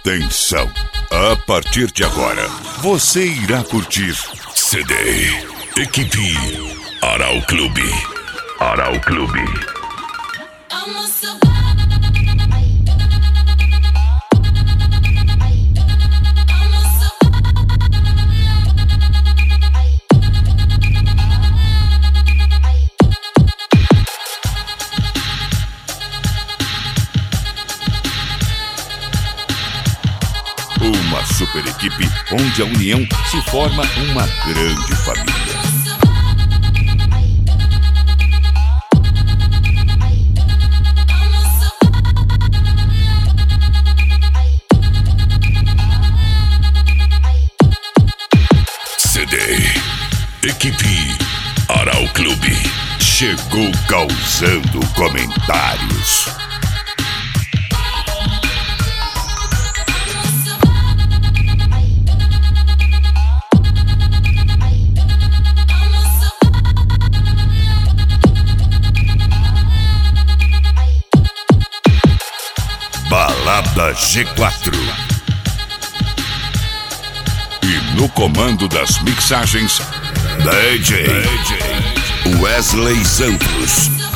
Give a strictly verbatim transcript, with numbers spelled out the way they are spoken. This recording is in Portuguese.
Atenção! A partir de agora, você irá curtir C D Equipe Aral Clube. Aral Clube. uma super equipe onde a união se forma uma grande família. C D Equipe Aral Clube chegou causando comentários. Balada G quatro. E no comando das mixagens, D J Wesley Santos.